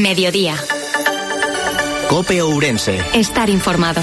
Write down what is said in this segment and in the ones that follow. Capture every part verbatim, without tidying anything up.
Mediodía. COPE Ourense. Estar informado.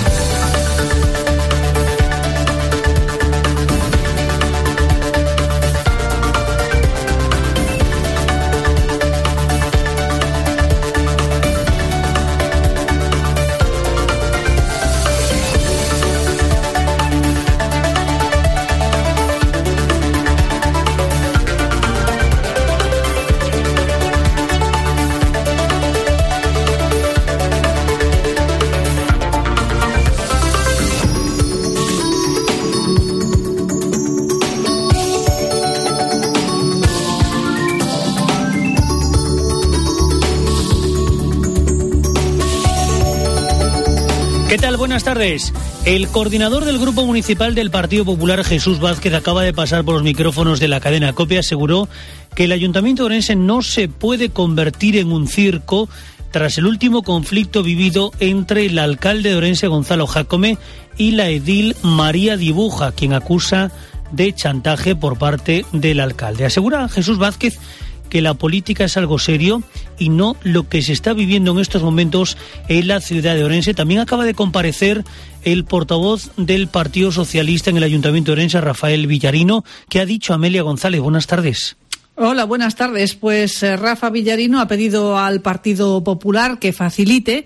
¿Qué tal? Buenas tardes. El coordinador del Grupo Municipal del Partido Popular, Jesús Vázquez, acaba de pasar por los micrófonos de la cadena COPE. Aseguró que el Ayuntamiento de Ourense no se puede convertir en un circo tras el último conflicto vivido entre el alcalde de Ourense, Gonzalo Jácome, y la edil María Dibuja, quien acusa de chantaje por parte del alcalde. Asegura Jesús Vázquez que la política es algo serio y no lo que se está viviendo en estos momentos en la ciudad de Ourense. También acaba de comparecer el portavoz del Partido Socialista en el Ayuntamiento de Ourense, Rafael Villarino, que ha dicho a Amelia González. Buenas tardes. Hola, buenas tardes. Pues eh, Rafa Villarino ha pedido al Partido Popular que facilite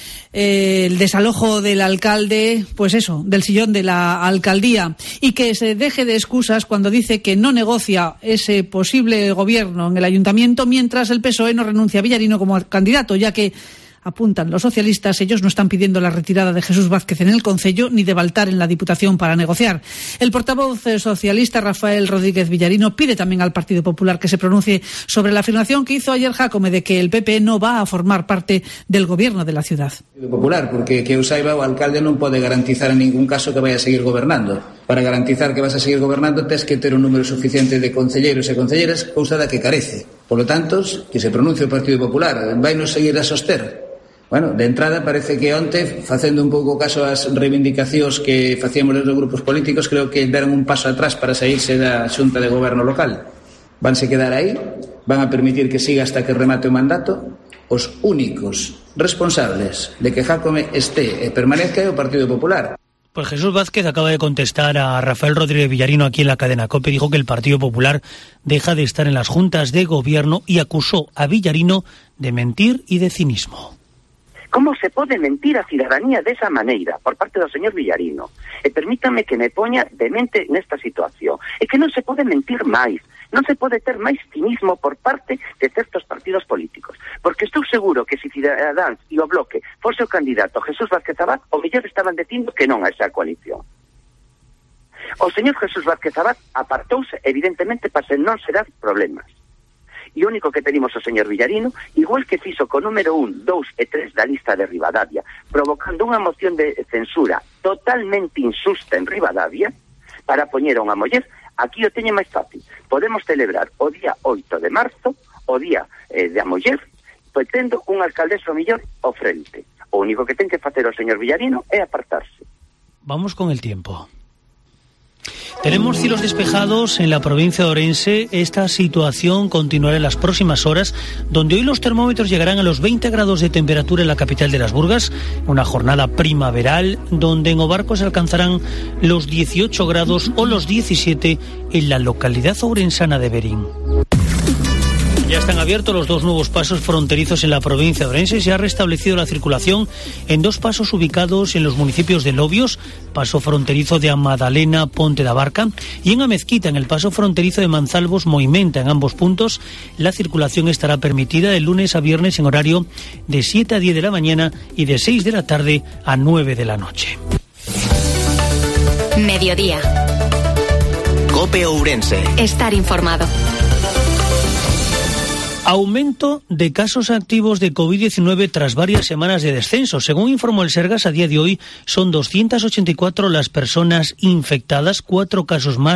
eh, el desalojo del alcalde, pues eso, del sillón de la alcaldía, y que se deje de excusas cuando dice que no negocia ese posible gobierno en el ayuntamiento, mientras el P S O E no renuncia a Villarino como candidato, ya que apuntan los socialistas, ellos no están pidiendo la retirada de Jesús Vázquez en el Concello ni de Baltar en la Diputación para negociar. El portavoz socialista Rafael Rodríguez Villarino pide también al Partido Popular que se pronuncie sobre la afirmación que hizo ayer Jácome de que el P P no va a formar parte del gobierno de la ciudad. Popular, porque que eu saiba o alcalde non pode garantizar en ningún caso que vaya a seguir gobernando. Para garantizar que vas a seguir gobernando tes que ter un número suficiente de concelleiros e concelleiras, cousa da que carece. Por lo tanto, que se pronuncie o Partido Popular. Vai nos seguir a soster? Bueno, de entrada parece que onte, facendo un pouco caso ás reivindicacións que facíamos os grupos políticos, creo que deron un paso atrás para saírse da Xunta de Goberno local. Vanse quedar aí, van a permitir que siga hasta que remate o mandato. Os únicos responsables de que Jácome este e permanezca é o Partido Popular. Pues Jesús Vázquez acaba de contestar a Rafael Rodríguez Villarino aquí en la cadena COPE. Dijo que el Partido Popular deja de estar en las juntas de gobierno y acusó a Villarino de mentir y de cinismo. Como se pode mentir a cidadanía desa maneira por parte do señor Villarino? E permítame que me poña de mente nesta situación. É que non se pode mentir máis, non se pode ter máis cinismo por parte de certos partidos políticos. Porque estou seguro que se Cidadáns e o Bloque fose o candidato Jesús Vázquez Abad, o mellor estaban dicindo que non a esa coalición. O señor Jesús Vázquez Abad apartouse evidentemente para non se dar problemas. E o único que pedimos ao señor Villarino, igual que fixo co número un, dous e tres da lista de Ribadavia, provocando unha moción de censura totalmente insusta en Ribadavia, para poñer a unha muller, aquí o teñe máis fácil. Podemos celebrar o día oito de marzo, o día eh, da muller, pois tendo un alcaldeso mellor ao frente. O único que ten que facer o señor Villarino é apartarse. Vamos con el tiempo. Tenemos cielos despejados en la provincia de Ourense. Esta situación continuará en las próximas horas, donde hoy los termómetros llegarán a los veinte grados de temperatura en la capital de las Burgas, una jornada primaveral, donde en Obarco se alcanzarán los dieciocho grados o los diecisiete en la localidad ourensana de Berín. Ya están abiertos los dos nuevos pasos fronterizos en la provincia de Ourense. Se ha restablecido la circulación en dos pasos ubicados en los municipios de Lobios, paso fronterizo de Amadalena, Ponte da Barca, y en Amezquita, en el paso fronterizo de Manzalvos, Moimenta. En ambos puntos la circulación estará permitida de lunes a viernes en horario de siete a diez de la mañana y de seis de la tarde a nueve de la noche. Mediodía. COPE Ourense. Estar informado. Aumento de casos activos de covid diecinueve tras varias semanas de descenso. Según informó el Sergas, a día de hoy son doscientas ochenta y cuatro las personas infectadas, cuatro casos más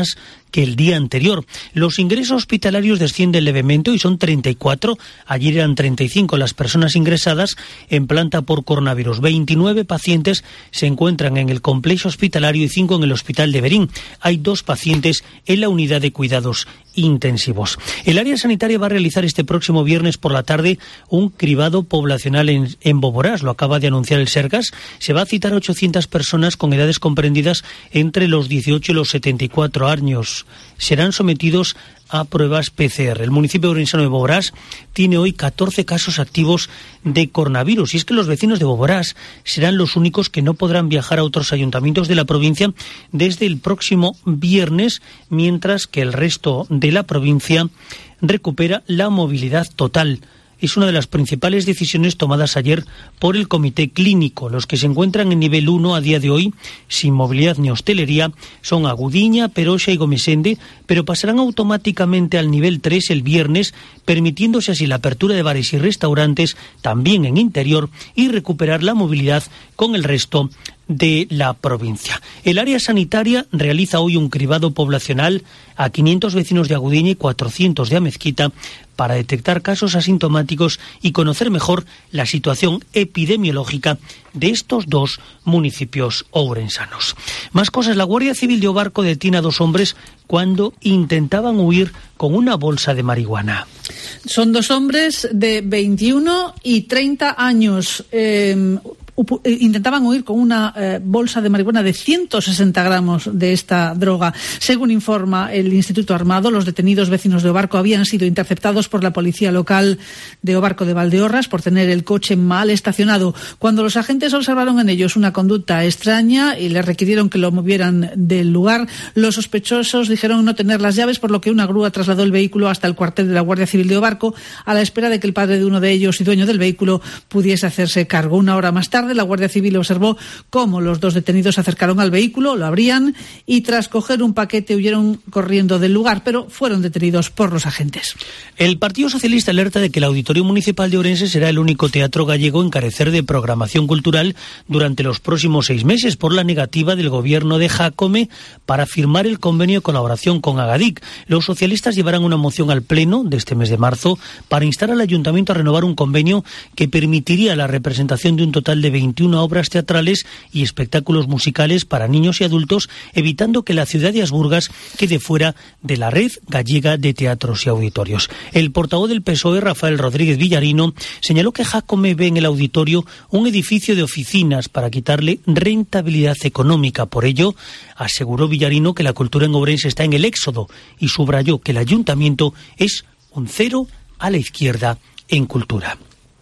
que el día anterior. Los ingresos hospitalarios descienden levemente, hoy son treinta y cuatro, ayer eran treinta y cinco las personas ingresadas en planta por coronavirus. veintinueve pacientes se encuentran en el complejo hospitalario y cinco en el hospital de Berín. Hay dos pacientes en la unidad de cuidados intensivos. El área sanitaria va a realizar este próximo viernes por la tarde un cribado poblacional en, en Boborás, lo acaba de anunciar el Sergas. Se va a citar a ochocientas personas con edades comprendidas entre los dieciocho y los setenta y cuatro años. Serán sometidos a pruebas P C R. El municipio orensano de Boborás tiene hoy catorce casos activos de coronavirus, y es que los vecinos de Boborás serán los únicos que no podrán viajar a otros ayuntamientos de la provincia desde el próximo viernes, mientras que el resto de la provincia recupera la movilidad total. Es una de las principales decisiones tomadas ayer por el Comité Clínico. Los que se encuentran en nivel uno a día de hoy, sin movilidad ni hostelería, son Agudiña, Peroxa y Gomesende, pero pasarán automáticamente al nivel tres el viernes, permitiéndose así la apertura de bares y restaurantes también en interior y recuperar la movilidad con el resto de la provincia. El área sanitaria realiza hoy un cribado poblacional a quinientos vecinos de Agudiña y cuatrocientos de Amezquita para detectar casos asintomáticos y conocer mejor la situación epidemiológica de estos dos municipios ourensanos. Más cosas. La Guardia Civil de Obarco detiene a dos hombres cuando intentaban huir con una bolsa de marihuana. Son dos hombres de veintiuno y treinta años. Eh, intentaban huir con una eh, bolsa de marihuana de ciento sesenta gramos de esta droga. Según informa el Instituto Armado, los detenidos vecinos de Obarco habían sido interceptados por la policía local de Obarco de Valdeorras por tener el coche mal estacionado. Cuando los agentes observaron en ellos una conducta extraña y les requirieron que lo movieran del lugar, los sospechosos dijeron no tener las llaves, por lo que una grúa trasladó el vehículo hasta el cuartel de la Guardia Civil de Obarco a la espera de que el padre de uno de ellos y dueño del vehículo pudiese hacerse cargo. Una hora más tarde, la Guardia Civil observó cómo los dos detenidos se acercaron al vehículo, lo abrían y tras coger un paquete huyeron corriendo del lugar, pero fueron detenidos por los agentes. El Partido Socialista alerta de que el Auditorio Municipal de Ourense será el único teatro gallego en carecer de programación cultural durante los próximos seis meses por la negativa del gobierno de Jácome para firmar el convenio de colaboración con Agadic. Los socialistas llevarán una moción al Pleno de este mes de marzo para instar al Ayuntamiento a renovar un convenio que permitiría la representación de un total de veintiuna obras teatrales y espectáculos musicales para niños y adultos, evitando que la ciudad de Asburgas quede fuera de la red gallega de teatros y auditorios. El portavoz del P S O E, Rafael Rodríguez Villarino, señaló que Jácome ve en el auditorio un edificio de oficinas para quitarle rentabilidad económica. Por ello, aseguró Villarino que la cultura en Ourense está en el éxodo y subrayó que el ayuntamiento es un cero a la izquierda en cultura.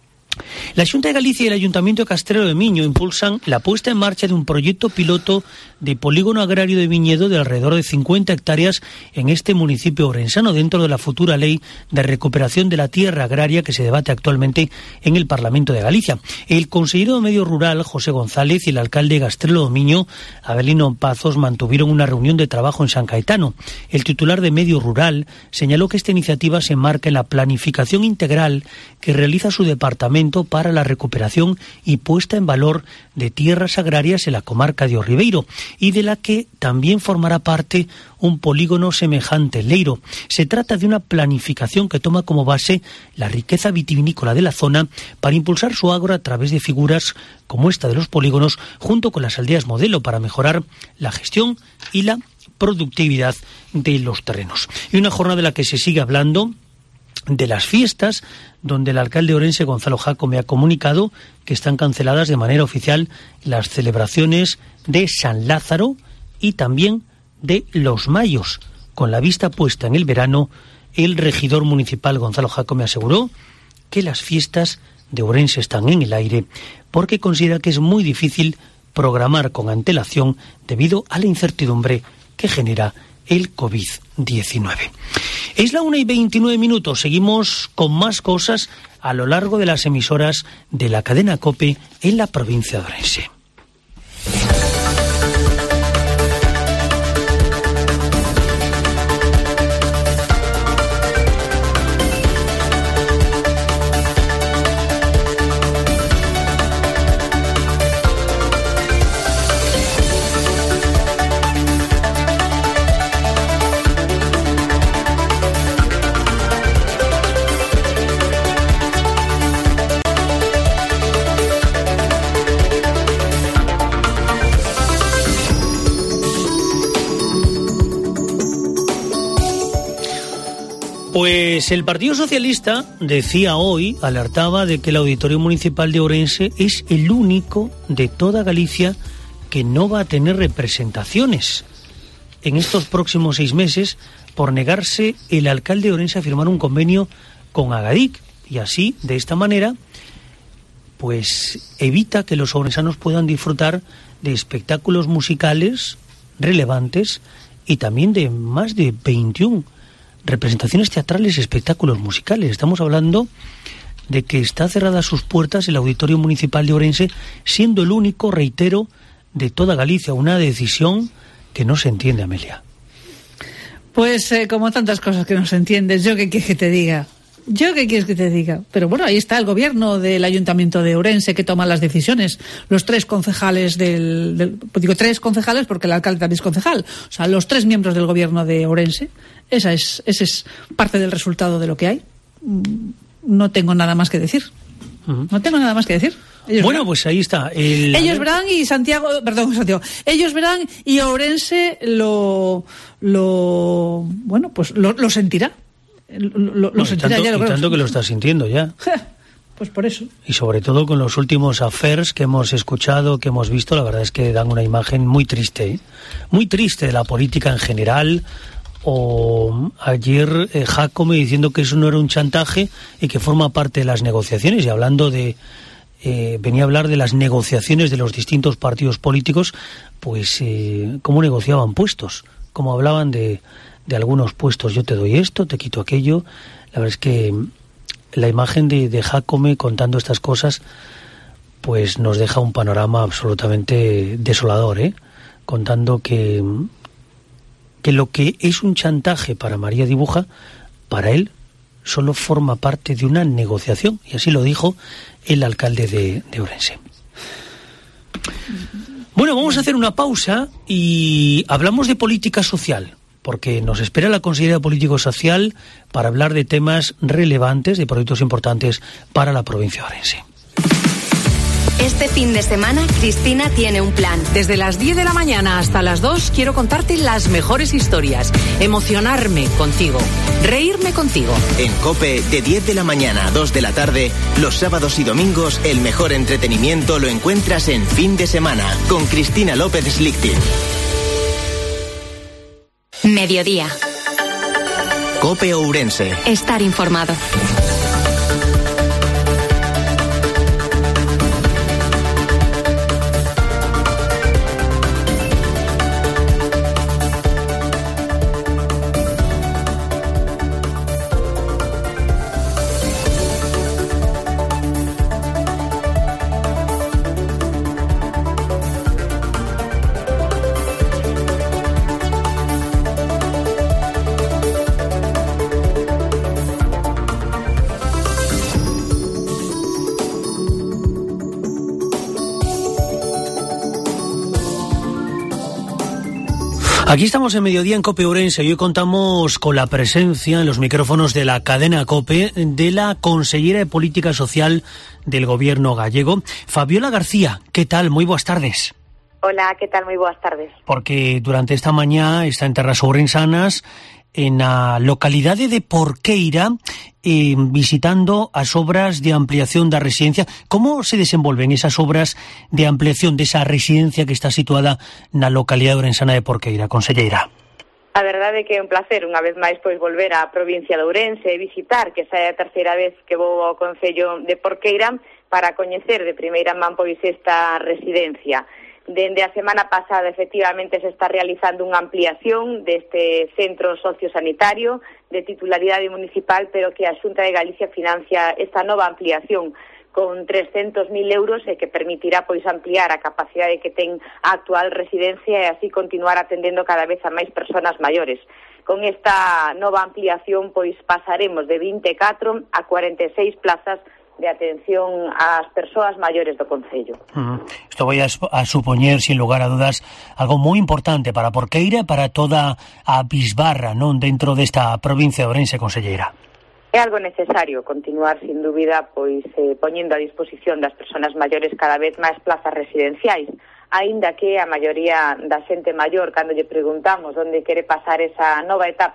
La Xunta de Galicia y el Ayuntamiento de Castrelo de Miño impulsan la puesta en marcha de un proyecto piloto de polígono agrario de viñedo de alrededor de cincuenta hectáreas en este municipio ourensano, dentro de la futura ley de recuperación de la tierra agraria que se debate actualmente en el Parlamento de Galicia. El consejero de Medio Rural, José González, y el alcalde de Castrelo de Miño, Abelino Pazos, mantuvieron una reunión de trabajo en San Caetano. El titular de Medio Rural señaló que esta iniciativa se enmarca en la planificación integral que realiza su departamento para la recuperación y puesta en valor de tierras agrarias en la comarca de Orribeiro, y de la que también formará parte un polígono semejante, Leiro. Se trata de una planificación que toma como base la riqueza vitivinícola de la zona para impulsar su agro a través de figuras como esta de los polígonos, junto con las aldeas modelo, para mejorar la gestión y la productividad de los terrenos. Y una jornada de la que se sigue hablando de las fiestas, donde el alcalde orense Gonzalo Jácome ha comunicado que están canceladas de manera oficial las celebraciones de San Lázaro y también de los Mayos. Con la vista puesta en el verano, el regidor municipal Gonzalo Jácome aseguró que las fiestas de Ourense están en el aire porque considera que es muy difícil programar con antelación debido a la incertidumbre que genera el covid diecinueve. Es la una y veintinueve minutos. Seguimos con más cosas a lo largo de las emisoras de la cadena COPE en la provincia de Ourense. Pues el Partido Socialista decía hoy, alertaba de que el Auditorio Municipal de Ourense es el único de toda Galicia que no va a tener representaciones en estos próximos seis meses por negarse el alcalde de Ourense a firmar un convenio con Agadic, y así, de esta manera, pues evita que los ourensanos puedan disfrutar de espectáculos musicales relevantes y también de más de veintiuna representaciones teatrales y espectáculos musicales. Estamos hablando de que está cerrada a sus puertas el Auditorio Municipal de Ourense, siendo el único, reitero, de toda Galicia. Una decisión que no se entiende, Amelia. Pues eh, como tantas cosas que no se entienden, yo qué quieres que te diga. Yo qué quieres que te diga. Pero bueno, ahí está el gobierno del Ayuntamiento de Ourense que toma las decisiones. Los tres concejales del, del... Digo tres concejales porque el alcalde también es concejal. O sea, los tres miembros del gobierno de Ourense. Esa es, ese es parte del resultado de lo que hay. No tengo nada más que decir. Uh-huh. No tengo nada más que decir. Ellos bueno, verán. Pues ahí está. El... Ellos verán y Santiago, perdón, Santiago. Ellos verán y Ourense lo, lo, bueno, pues lo, lo sentirá. Lo, lo, lo sentirá tanto, ya. Lo y tanto que lo está sintiendo ya. Pues por eso. Y sobre todo con los últimos affairs que hemos escuchado, que hemos visto, la verdad es que dan una imagen muy triste, ¿eh? Muy triste de la política en general. O ayer eh, Jácome diciendo que eso no era un chantaje y que forma parte de las negociaciones, y hablando de eh, venía a hablar de las negociaciones de los distintos partidos políticos, pues eh, cómo negociaban puestos, cómo hablaban de, de algunos puestos. Yo te doy esto, te quito aquello. La verdad es que la imagen de, de Jácome contando estas cosas pues nos deja un panorama absolutamente desolador, ¿eh? Contando que que lo que es un chantaje para María Dibuja, para él solo forma parte de una negociación, y así lo dijo el alcalde de, de Ourense. Bueno, vamos a hacer una pausa y hablamos de política social, porque nos espera la Consejería Político-Social para hablar de temas relevantes, de proyectos importantes para la provincia de Ourense. Este fin de semana, Cristina tiene un plan. Desde las diez de la mañana hasta las dos quiero contarte las mejores historias, emocionarme contigo, reírme contigo. En COPE, de diez de la mañana a dos de la tarde, los sábados y domingos, el mejor entretenimiento lo encuentras en Fin de Semana, con Cristina López Slichting. Mediodía. COPE Ourense. Estar informado. Aquí estamos en Mediodía en COPE Ourense y hoy contamos con la presencia en los micrófonos de la cadena COPE de la consellera de Política Social del Gobierno gallego, Fabiola García. ¿Qué tal? Muy buenas tardes. Hola, ¿qué tal? Muy buenas tardes. Porque durante esta mañana está en terras ourensanas, en la localidade de Porqueira, eh, visitando as obras de ampliación da residencia. Como se desenvolven esas obras de ampliación desa residencia que está situada na localidade ourensana de Porqueira, conselleira? A verdade é que é un placer unha vez máis pois volver á provincia de Ourense e visitar, que xa é a terceira vez que vou ao concello de Porqueira para coñecer de primeira man pois esta residencia. Dende a semana pasada, efectivamente, se está realizando unha ampliación deste centro sociosanitario de titularidade municipal, pero que a Xunta de Galicia financia esta nova ampliación con trescentos mil euros e que permitirá pois ampliar a capacidade que ten a actual residencia e así continuar atendendo cada vez a máis persoas maiores. Con esta nova ampliación pois pasaremos de vinte e catro a cuarenta e seis plazas de atención ás persoas maiores do concello. Uh-huh. Isto vai a, a supoñer, sin lugar a dudas, algo moi importante para Porqueira e para toda a bisbarra, non, dentro desta provincia de Ourense, conselleira. É algo necesario continuar, sin dúbida, pois eh, poñendo a disposición das persoas maiores cada vez máis plazas residenciais, aínda que a maioría da xente maior, cando lle preguntamos onde quere pasar esa nova etapa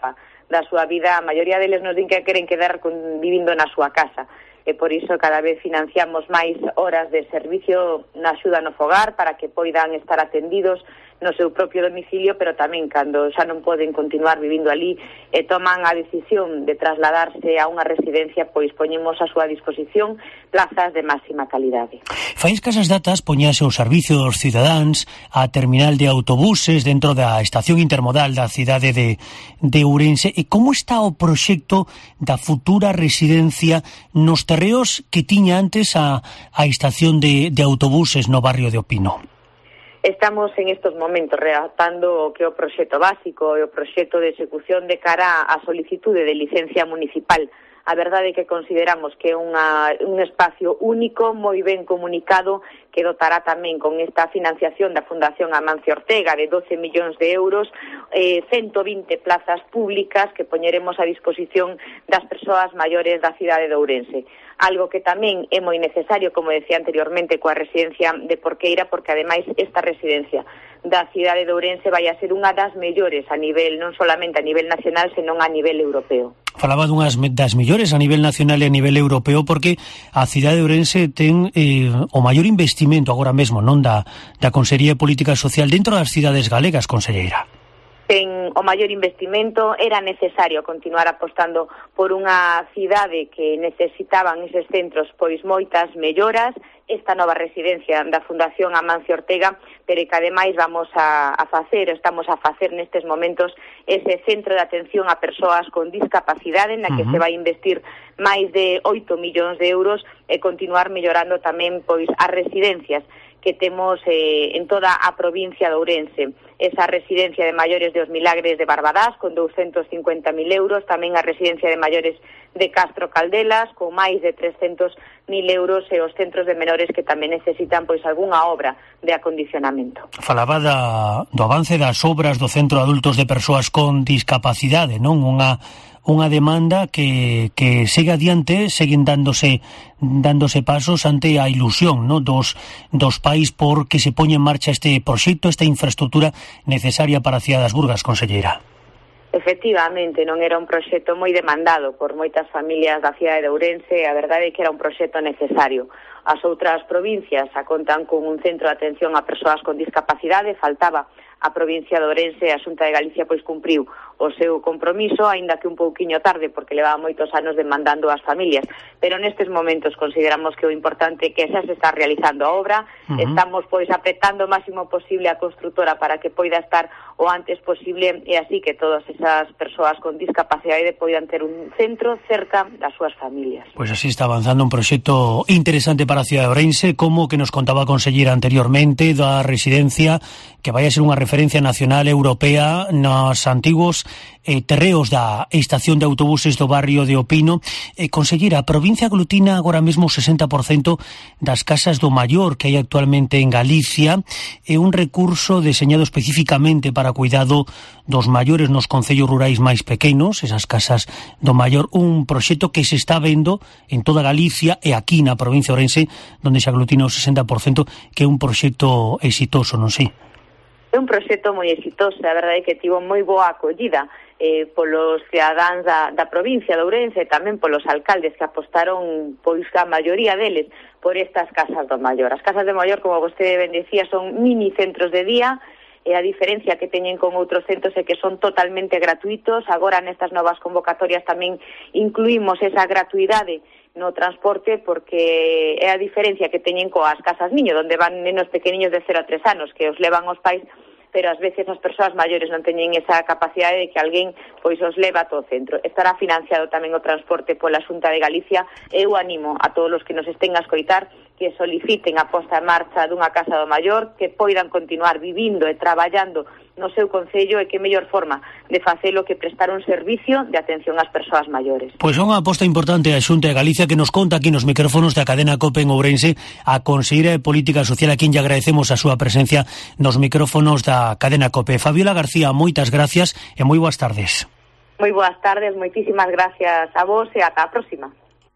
da súa vida. A maioría deles nos din que queren quedar con, vivindo na súa casa. E por iso cada vez financiamos máis horas de servicio na axuda no fogar para que poidan estar atendidos no seu propio domicilio, pero tamén cando xa non poden continuar vivindo ali e toman a decisión de trasladarse a unha residencia, pois poñemos a súa disposición plazas de máxima calidade. Fais que esas datas poñase os servicios cidadáns a terminal de autobuses dentro da estación intermodal da cidade de, de Ourense. E como está o proxecto da futura residencia nos terreos que tiña antes a, a estación de, de autobuses no barrio de Opino? Estamos en estos momentos redactando o que é o proxecto básico e o proxecto de execución de cara á solicitude de licencia municipal. A verdade é que consideramos que é unha, un espacio único, moi ben comunicado, que dotará tamén con esta financiación da Fundación Amancio Ortega de doce millóns de euros, eh, ciento vinte plazas públicas que poñeremos a disposición das persoas maiores da cidade de Ourense. Algo que tamén é moi necesario, como decía anteriormente, coa residencia de Porqueira, porque ademais esta residencia da cidade de Ourense vai a ser unha das mellores a nivel, non solamente a nivel nacional, senón a nivel europeo. Falaba dunhas das mellores a nivel nacional e a nivel europeo, porque a cidade de Ourense ten eh, o maior investimento agora mesmo, non, da, da Consellería de Política Social dentro das cidades galegas, conselleira. Ten o maior investimento, era necesario continuar apostando por unha cidade que necesitaban eses centros pois moitas melloras, esta nova residencia da Fundación Amancio Ortega, pero que ademais vamos a, a facer, estamos a facer nestes momentos ese centro de atención a persoas con discapacidade na que uh-huh. se vai investir máis de oito millóns de euros e continuar mellorando tamén pois as residencias que temos eh, en toda a provincia de Ourense. Esa residencia de maiores de Os Milagres de Barbadás con douscentos cincuenta mil euros, tamén a residencia de maiores de Castro Caldelas con máis de trescentos mil euros e os centros de menores que tamén necesitan pois algunha obra de acondicionamento. Falaba da, do avance das obras do Centro de Adultos de Persoas con Discapacidade, non? Unha unha demanda que, que segue adiante, seguen dándose dándose pasos ante a ilusión, ¿no? dos, dos pais por que se poña en marcha este proxecto, esta infraestructura necesaria para a cidade das Burgas, conselleira. Efectivamente, non era un proxecto moi demandado por moitas familias da cidade de Ourense, a verdade é que era un proxecto necesario. As outras provincias a contan con un centro de atención a persoas con discapacidade, faltaba a provincia de Ourense, a Xunta de Galicia pois cumpriu o seu compromiso, aínda que un pouquiño tarde, porque levaba moitos anos demandando as familias, pero nestes momentos consideramos que o importante é que xa se está realizando a obra, uh-huh. estamos pois apretando o máximo posible a construtora para que poida estar o antes posible e así que todas esas persoas con discapacidade poidan ter un centro cerca das súas familias. Pois así está avanzando un proxecto interesante para a cidade de Ourense, como que nos contaba a conselleira anteriormente da residencia, que vai a ser unha referencia nacional europea nos antigos eh, terreos da estación de autobuses do barrio de Opino. Eh, conselleira, a provincia aglutina agora mesmo o sesenta por cento das casas do maior que hai actualmente en Galicia, é un recurso deseñado especificamente para cuidado dos maiores nos concellos rurais máis pequenos, esas casas do maior, un proxecto que se está vendo en toda Galicia e aquí na provincia de Ourense, onde se aglutina o sesenta por cento, que é un proxecto exitoso, non sei? É un proxecto moi exitoso, a verdade é que tivo moi boa acollida eh, polos cidadáns da, da provincia de Ourense e tamén polos alcaldes que apostaron, pois a maioría deles, por estas casas do maior. As casas do maior, como vostede ben decía, son mini centros de día, e a diferencia que teñen con outros centros é que son totalmente gratuitos. Agora nestas novas convocatorias tamén incluímos esa gratuidade no transporte, porque é a diferencia que teñen coas casas niño, onde van nenos pequeniños de cero a tres anos, que os levan os pais, pero ás veces as persoas maiores non teñen esa capacidade de que alguén pois os leva a todo o centro. Estará financiado tamén o transporte pola Xunta de Galicia. Eu animo a todos os que nos estén a escoitar que soliciten a posta en marcha dunha casa do maior, que poidan continuar vivindo e traballando no seu concello, e que mellor forma de facelo que prestar un servicio de atención ás persoas maiores. Pois é unha aposta importante a Xunta de Galicia, que nos conta aquí nos micrófonos da cadena COPE en Ourense, a conselleira de Política Social, a quen lle agradecemos a súa presencia nos micrófonos da cadena COPE. Fabiola García, moitas gracias e moi boas tardes. Moi boas tardes, moitísimas gracias a vos e ata a próxima.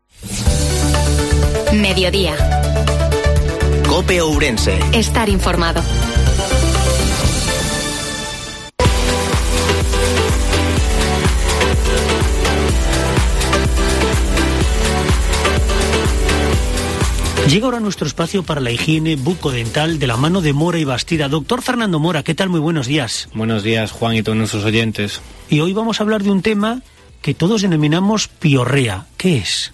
Mediodía. COPE Ourense. Estar informado. Llega ahora nuestro espacio para la higiene bucodental de la mano de Mora y Bastida. Doctor Fernando Mora, ¿qué tal? Muy buenos días. Buenos días, Juan, y todos nuestros oyentes. Y hoy vamos a hablar de un tema que todos denominamos piorrea. ¿Qué es?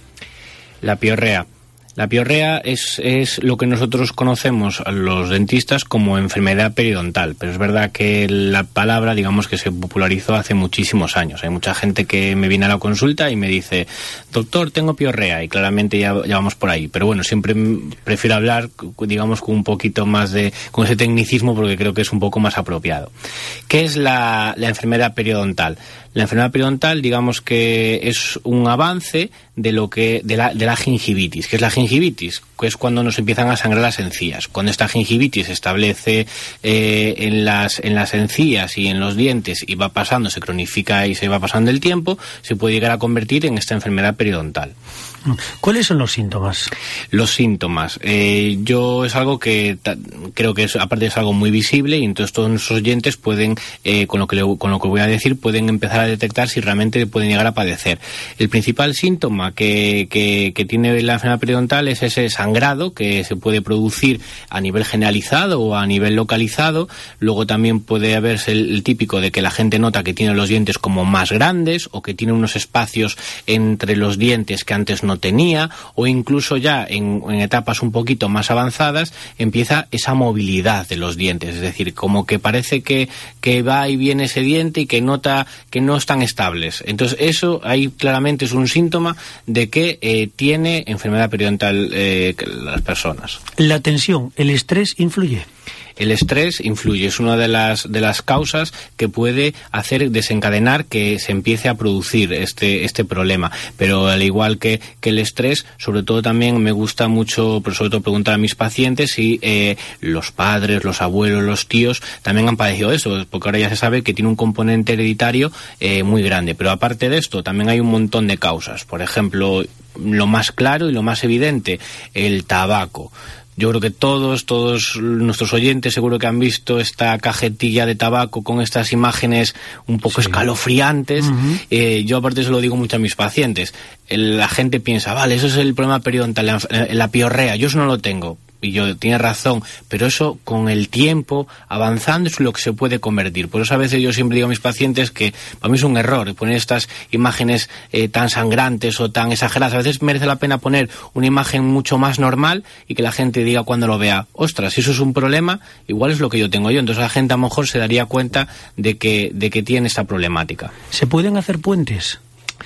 La piorrea. La piorrea es, es lo que nosotros conocemos a los dentistas como enfermedad periodontal, pero es verdad que la palabra, digamos, que se popularizó hace muchísimos años. Hay mucha gente que me viene a la consulta y me dice, doctor, tengo piorrea, y claramente ya, ya vamos por ahí. Pero bueno, siempre prefiero hablar, digamos, con un poquito más de, con ese tecnicismo, porque creo que es un poco más apropiado. ¿Qué es la, la enfermedad periodontal? La enfermedad periodontal, digamos que es un avance de lo que de la, de la gingivitis. ¿Qué es la gingivitis? Que es cuando nos empiezan a sangrar las encías. Cuando esta gingivitis se establece eh, en las en las encías y en los dientes y va pasando, se cronifica y se va pasando el tiempo, se puede llegar a convertir en esta enfermedad periodontal. ¿Cuáles son los síntomas? Los síntomas. Eh, yo es algo que ta, creo que es, aparte es algo muy visible, y entonces todos nuestros oyentes pueden, eh, con lo que le, con lo que voy a decir, pueden empezar a detectar si realmente pueden llegar a padecer. El principal síntoma que, que, que tiene la enfermedad periodontal es ese sangrado que se puede producir a nivel generalizado o a nivel localizado. Luego también puede haberse el, el típico de que la gente nota que tiene los dientes como más grandes, o que tiene unos espacios entre los dientes que antes no tenía, o incluso ya en, en etapas un poquito más avanzadas empieza esa movilidad de los dientes, es decir, como que parece que, que va y viene ese diente y que nota que no están estables. Entonces eso ahí claramente es un síntoma de que eh, tiene enfermedad periodontal eh, las personas. La tensión, el estrés influye. El estrés influye, es una de las de las causas que puede hacer desencadenar que se empiece a producir este este problema. Pero al igual que, que el estrés, sobre todo también me gusta mucho, pero sobre todo preguntar a mis pacientes si eh, los padres, los abuelos, los tíos también han padecido eso, porque ahora ya se sabe que tiene un componente hereditario eh, muy grande. Pero aparte de esto, también hay un montón de causas. Por ejemplo, lo más claro y lo más evidente, el tabaco. Yo creo que todos, todos nuestros oyentes seguro que han visto esta cajetilla de tabaco con estas imágenes un poco sí. escalofriantes. Uh-huh. Eh, yo aparte se lo digo mucho a mis pacientes. La gente piensa, vale, eso es el problema periodontal, la, la piorrea, yo eso no lo tengo. Y yo, tiene razón, pero eso con el tiempo, avanzando, es lo que se puede convertir. Por eso a veces yo siempre digo a mis pacientes que para mí es un error poner estas imágenes eh, tan sangrantes o tan exageradas. A veces merece la pena poner una imagen mucho más normal y que la gente diga cuando lo vea, ostras, si eso es un problema, igual es lo que yo tengo yo. Entonces la gente a lo mejor se daría cuenta de que, de que tiene esta problemática. ¿Se pueden hacer puentes?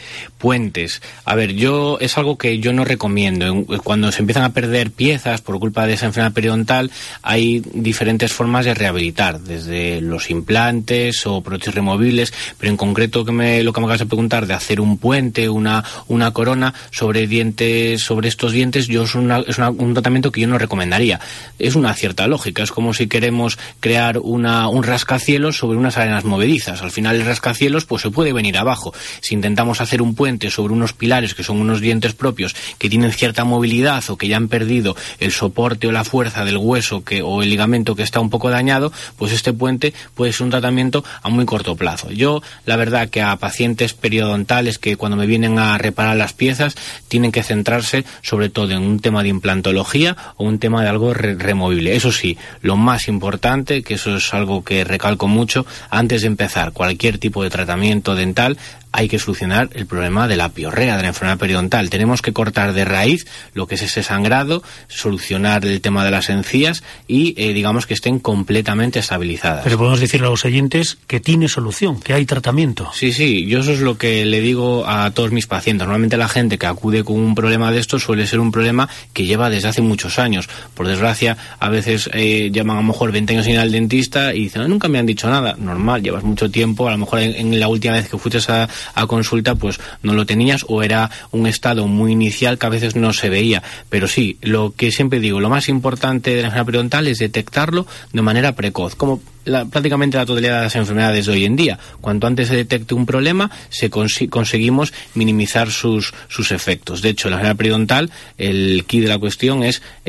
Puentes. A ver, yo es algo que yo no recomiendo. Cuando se empiezan a perder piezas por culpa de esa enfermedad periodontal, hay diferentes formas de rehabilitar, desde los implantes o prótesis removibles, pero en concreto que me, lo que me acabas de preguntar de hacer un puente, una, una corona sobre dientes, sobre estos dientes, yo es, una, es una, un tratamiento que yo no recomendaría. Es una cierta lógica, es como si queremos crear una, un rascacielos sobre unas arenas movedizas. Al final el rascacielos pues se puede venir abajo. Si intentamos hacer un puente sobre unos pilares que son unos dientes propios que tienen cierta movilidad o que ya han perdido el soporte o la fuerza del hueso que, o el ligamento que está un poco dañado, pues este puente puede ser un tratamiento a muy corto plazo. Yo, la verdad que a pacientes periodontales que cuando me vienen a reparar las piezas tienen que centrarse sobre todo en un tema de implantología o un tema de algo re removible. Eso sí, lo más importante, que eso es algo que recalco mucho, antes de empezar cualquier tipo de tratamiento dental, hay que solucionar el problema de la piorrea, de la enfermedad periodontal. Tenemos que cortar de raíz lo que es ese sangrado, solucionar el tema de las encías y, eh, digamos, que estén completamente estabilizadas. Pero podemos decirle a los oyentes que tiene solución, que hay tratamiento. Sí, sí, yo eso es lo que le digo a todos mis pacientes. Normalmente la gente que acude con un problema de esto suele ser un problema que lleva desde hace muchos años. Por desgracia, a veces eh, llaman a lo mejor veinte años sin ir al dentista y dicen, nunca me han dicho nada. Normal, llevas mucho tiempo, a lo mejor en, en la última vez que fuiste a a consulta pues no lo tenías o era un estado muy inicial que a veces no se veía. Pero sí, lo que siempre digo, lo más importante de la enfermedad periodontal es detectarlo de manera precoz, como la, prácticamente la totalidad de las enfermedades de hoy en día. Cuanto antes se detecte un problema, se cons conseguimos minimizar sus, sus efectos. De hecho, la enfermedad periodontal, el key de la cuestión es eh,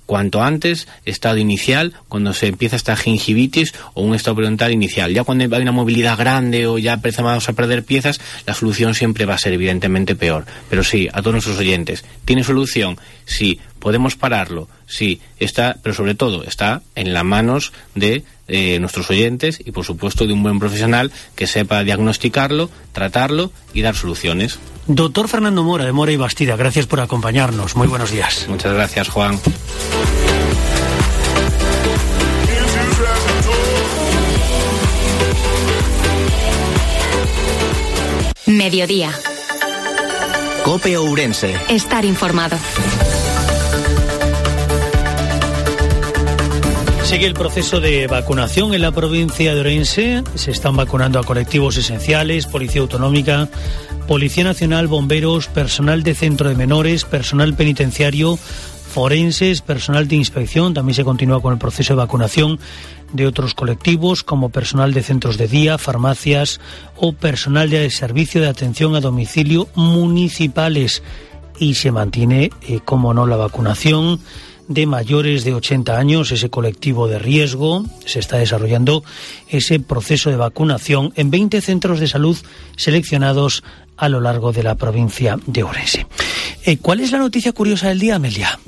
cuanto antes, estado inicial, cuando se empieza esta gingivitis o un estado periodontal inicial. Ya cuando hay una movilidad grande o ya empezamos a perder piezas, la solución siempre va a ser evidentemente peor. Pero sí, a todos nuestros oyentes, ¿tiene solución? Sí. ¿Podemos pararlo? Sí. Está, pero sobre todo, está en las manos de eh, nuestros oyentes y, por supuesto, de un buen profesional que sepa diagnosticarlo, tratarlo y dar soluciones. Doctor Fernando Mora, de Mora y Bastida, gracias por acompañarnos. Muy buenos días. Muchas gracias, Juan. Mediodía. COPE Ourense. Estar informado. Sigue el proceso de vacunación en la provincia de Orense. Se están vacunando a colectivos esenciales, Policía Autonómica, Policía Nacional, bomberos, personal de centro de menores, personal penitenciario, forenses, personal de inspección. También se continúa con el proceso de vacunación de otros colectivos como personal de centros de día, farmacias o personal de servicio de atención a domicilio municipales. Y se mantiene, eh, como no, la vacunación de mayores de ochenta años, ese colectivo de riesgo. Se está desarrollando ese proceso de vacunación en veinte centros de salud seleccionados a lo largo de la provincia de Orense. Eh, ¿Cuál es la noticia curiosa del día, Amelia?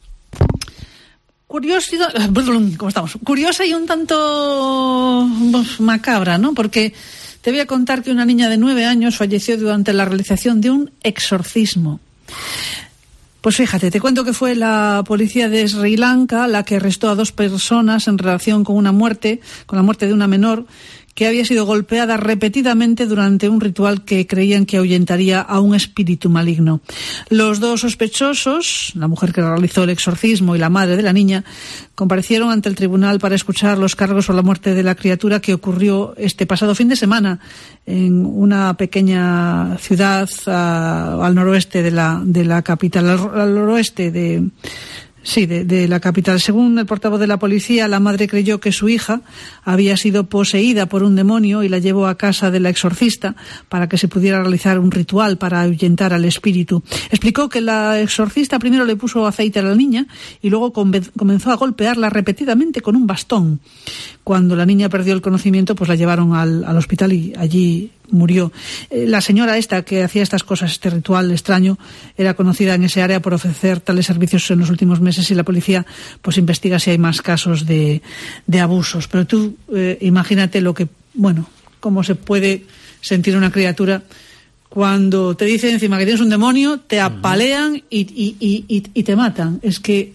Curiosidad, ¿cómo estamos? Curiosa y un tanto macabra, ¿no? Porque te voy a contar que una niña de nueve años falleció durante la realización de un exorcismo. Pues fíjate, te cuento que fue la policía de Sri Lanka la que arrestó a dos personas en relación con una muerte, con la muerte de una menor que había sido golpeada repetidamente durante un ritual que creían que ahuyentaría a un espíritu maligno. Los dos sospechosos, la mujer que realizó el exorcismo y la madre de la niña, comparecieron ante el tribunal para escuchar los cargos por la muerte de la criatura que ocurrió este pasado fin de semana en una pequeña ciudad uh, al noroeste de la, de la capital, al, al noroeste de... Sí, de, de la capital. Según el portavoz de la policía, la madre creyó que su hija había sido poseída por un demonio y la llevó a casa de la exorcista para que se pudiera realizar un ritual para ahuyentar al espíritu. Explicó que la exorcista primero le puso aceite a la niña y luego comenzó a golpearla repetidamente con un bastón. Cuando la niña perdió el conocimiento, pues la llevaron al, al hospital y allí murió. Eh, la señora esta que hacía estas cosas, este ritual extraño, era conocida en ese área por ofrecer tales servicios en los últimos meses y la policía pues investiga si hay más casos de, de abusos. Pero tú eh, imagínate lo que, bueno, cómo se puede sentir una criatura cuando te dicen encima que tienes un demonio, te apalean y, y, y, y, y te matan. Es que...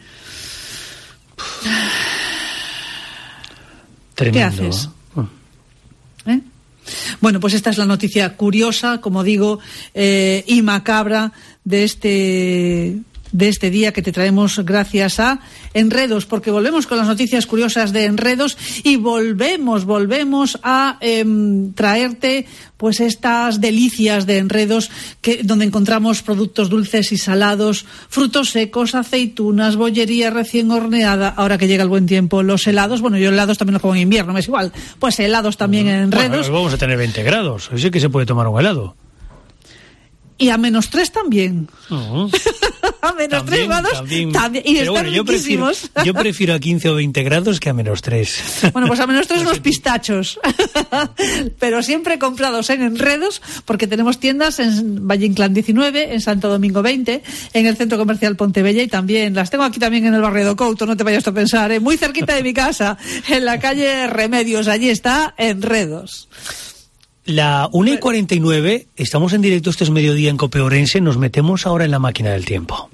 Tremendo. ¿Qué haces? ¿Eh? Bueno, pues esta es la noticia curiosa, como digo, eh, y macabra de este de este día que te traemos gracias a Enredos, porque volvemos con las noticias curiosas de Enredos y volvemos, volvemos a eh, traerte pues estas delicias de Enredos, que donde encontramos productos dulces y salados, frutos secos, aceitunas, bollería recién horneada, ahora que llega el buen tiempo, los helados, bueno, yo helados también los pongo en invierno, me es igual, pues helados también en Enredos. Bueno, vamos a tener veinte grados, hoy sí que se puede tomar un helado. Y a menos tres también. Uh-huh. A menos también, tres grados también. también. Y pero están bueno, yo prefiero, yo prefiero a quince o veinte grados que a menos tres. Bueno, pues a menos tres unos pistachos. Pero siempre comprados en Enredos, porque tenemos tiendas en Valle Inclán diecinueve, en Santo Domingo veinte, en el Centro Comercial Pontebella y también las tengo aquí también en el barrio de Couto, no te vayas a pensar, ¿eh? Muy cerquita de mi casa, en la calle Remedios, allí está Enredos. La una y cuarenta y nueve, estamos en directo, este es mediodía en COPE Ourense, nos metemos ahora en la máquina del tiempo.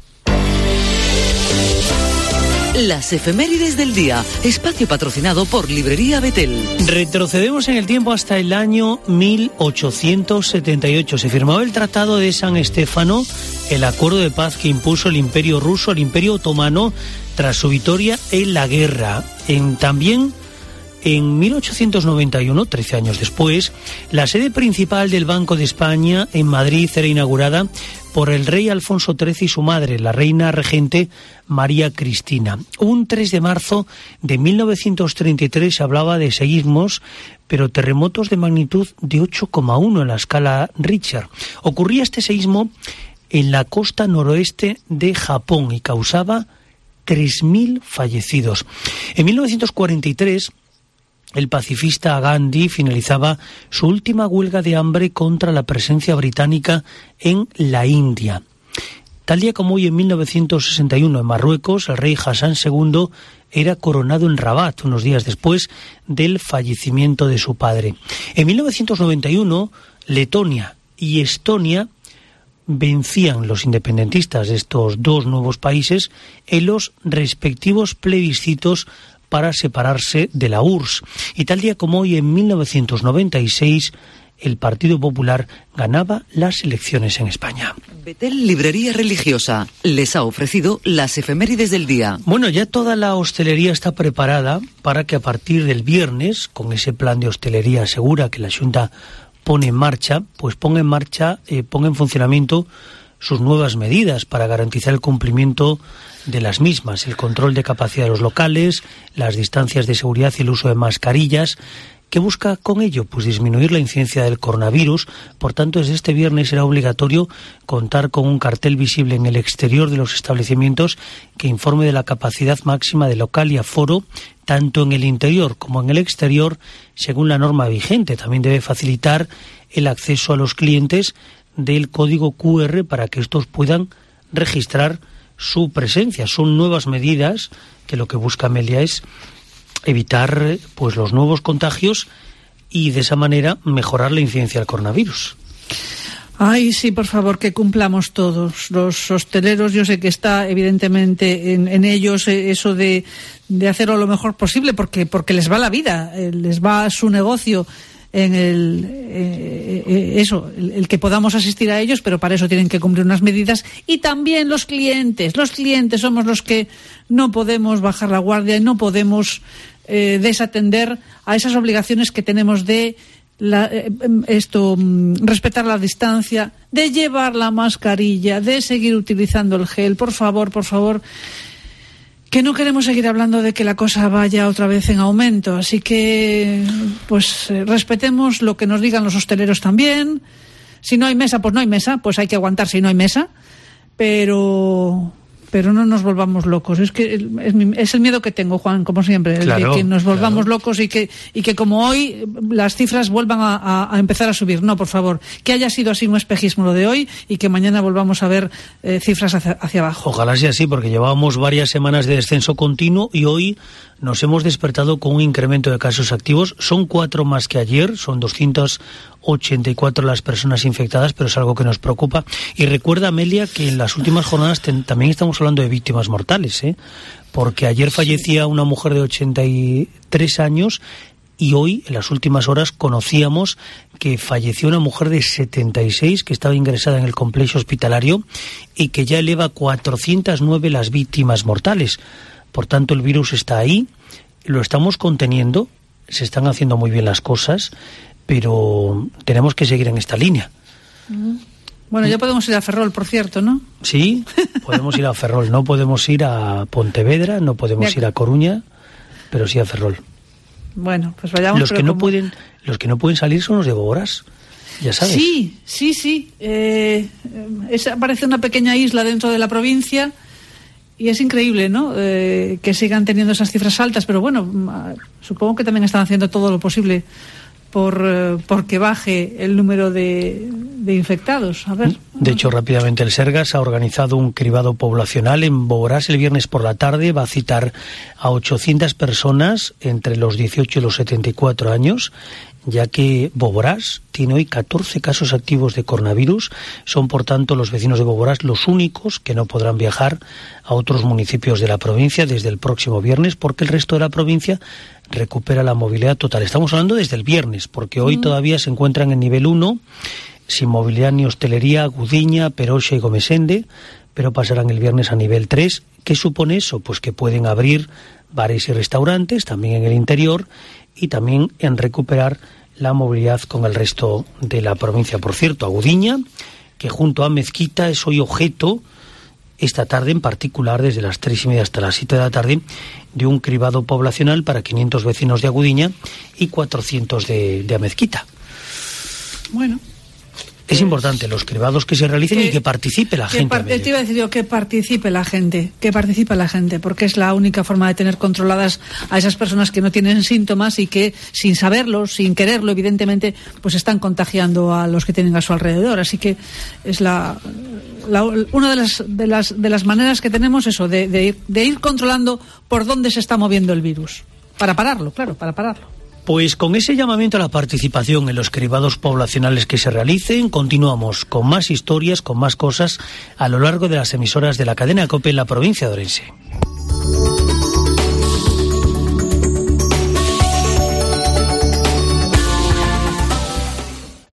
Las efemérides del día, espacio patrocinado por Librería Betel. Retrocedemos en el tiempo hasta el año mil ochocientos setenta y ocho. Se firmaba el Tratado de San Estéfano, el acuerdo de paz que impuso el Imperio Ruso al Imperio Otomano tras su victoria en la guerra. En, también... En mil ochocientos noventa y uno, trece años después, la sede principal del Banco de España en Madrid era inaugurada por el rey Alfonso trece y su madre, la reina regente María Cristina. Un tres de marzo de mil novecientos treinta y tres se hablaba de seísmos, pero terremotos de magnitud de ocho coma uno en la escala Richter. Ocurría este seísmo en la costa noroeste de Japón y causaba tres mil fallecidos. En mil novecientos cuarenta y tres, el pacifista Gandhi finalizaba su última huelga de hambre contra la presencia británica en la India. Tal día como hoy, en mil novecientos sesenta y uno, en Marruecos, el rey Hassan segundo era coronado en Rabat, unos días después del fallecimiento de su padre. En mil novecientos noventa y uno, Letonia y Estonia vencían los independentistas de estos dos nuevos países en los respectivos plebiscitos para separarse de la U R S S. Y tal día como hoy, en mil novecientos noventa y seis, el Partido Popular ganaba las elecciones en España. Betel Librería Religiosa les ha ofrecido las efemérides del día. Bueno, ya toda la hostelería está preparada para que a partir del viernes, con ese plan de hostelería segura que la Xunta pone en marcha, pues ponga en marcha, eh, ponga en funcionamiento sus nuevas medidas para garantizar el cumplimiento de las mismas, el control de capacidad de los locales, las distancias de seguridad y el uso de mascarillas. ¿Qué busca con ello? Pues disminuir la incidencia del coronavirus. Por tanto, desde este viernes será obligatorio contar con un cartel visible en el exterior de los establecimientos que informe de la capacidad máxima de local y aforo, tanto en el interior como en el exterior, según la norma vigente. También debe facilitar el acceso a los clientes del código cu erre para que estos puedan registrar su presencia. Son nuevas medidas que lo que busca Amelia es evitar pues los nuevos contagios y de esa manera mejorar la incidencia del coronavirus. Ay, sí, por favor, que cumplamos todos. Los hosteleros, yo sé que está evidentemente en, en ellos eso de, de hacerlo lo mejor posible porque, porque les va la vida, les va su negocio en el eh, eh, eso, el, el que podamos asistir a ellos, pero para eso tienen que cumplir unas medidas. Y también los clientes, los clientes somos los que no podemos bajar la guardia y no podemos eh, desatender a esas obligaciones que tenemos de la, eh, esto respetar la distancia, de llevar la mascarilla, de seguir utilizando el gel. Por favor, por favor, que no queremos seguir hablando de que la cosa vaya otra vez en aumento, así que pues eh, respetemos lo que nos digan los hosteleros también. Si no hay mesa, pues no hay mesa, pues hay que aguantar si no hay mesa, pero pero no nos volvamos locos. Es que es, es el miedo que tengo, Juan, como siempre, claro, el de que nos volvamos claro. locos y que y que como hoy las cifras vuelvan a, a, a empezar a subir. No, por favor, que haya sido así un espejismo lo de hoy y que mañana volvamos a ver eh, cifras hacia, hacia abajo. Ojalá sea así, porque llevábamos varias semanas de descenso continuo y hoy nos hemos despertado con un incremento de casos activos. Son cuatro más que ayer, son doscientas ochenta y cuatro las personas infectadas, pero es algo que nos preocupa. Y recuerda, Amelia, que en las últimas jornadas ten, también estamos hablando de víctimas mortales, ¿eh? Porque ayer fallecía una mujer de ochenta y tres años y hoy, en las últimas horas, conocíamos que falleció una mujer de setenta y seis que estaba ingresada en el complejo hospitalario y que ya eleva cuatrocientas nueve las víctimas mortales. Por tanto, el virus está ahí, lo estamos conteniendo, se están haciendo muy bien las cosas, pero tenemos que seguir en esta línea. Bueno, ya podemos ir a Ferrol, por cierto, ¿no? Sí, podemos ir a Ferrol, no podemos ir a Pontevedra, no podemos ir a Coruña, pero sí a Ferrol. Bueno, pues vayamos. Los que no como... pueden, los que no pueden salir son los de Boborás, ya sabes. Sí, sí, sí. Eh, es, parece una pequeña isla dentro de la provincia. Y es increíble, ¿no?, eh, que sigan teniendo esas cifras altas, pero bueno, supongo que también están haciendo todo lo posible por, eh, por que baje el número de, de infectados. A ver. De hecho, rápidamente, el Sergas ha organizado un cribado poblacional en Boborás el viernes por la tarde. Va a citar a ochocientas personas entre los dieciocho y los setenta y cuatro años, ya que Boborás tiene hoy catorce casos activos de coronavirus. Son, por tanto, los vecinos de Boborás los únicos que no podrán viajar a otros municipios de la provincia desde el próximo viernes, porque el resto de la provincia recupera la movilidad total. Estamos hablando desde el viernes, porque hoy mm. todavía se encuentran en nivel uno, sin movilidad ni hostelería, Gudiña, Peroxa y Gomesende, pero pasarán el viernes a nivel tres. ¿Qué supone eso? Pues que pueden abrir bares y restaurantes, también en el interior, y también en recuperar la movilidad con el resto de la provincia. Por cierto, Agudiña, que junto a Mezquita es hoy objeto, esta tarde en particular, desde las tres y media hasta las siete de la tarde, de un cribado poblacional para quinientos vecinos de Agudiña y cuatrocientos de, de Amezquita. Bueno, Es importante los cribados que se realicen que, y que participe la que gente. Par- te iba a decir yo que participe la gente, que participe la gente, porque es la única forma de tener controladas a esas personas que no tienen síntomas y que sin saberlo, sin quererlo, evidentemente, pues están contagiando a los que tienen a su alrededor. Así que es la, la una de las de las de las maneras que tenemos eso de, de, de ir controlando por dónde se está moviendo el virus, para pararlo, claro, para pararlo. Pues con ese llamamiento a la participación en los cribados poblacionales que se realicen, continuamos con más historias, con más cosas, a lo largo de las emisoras de la cadena COPE en la provincia de Orense.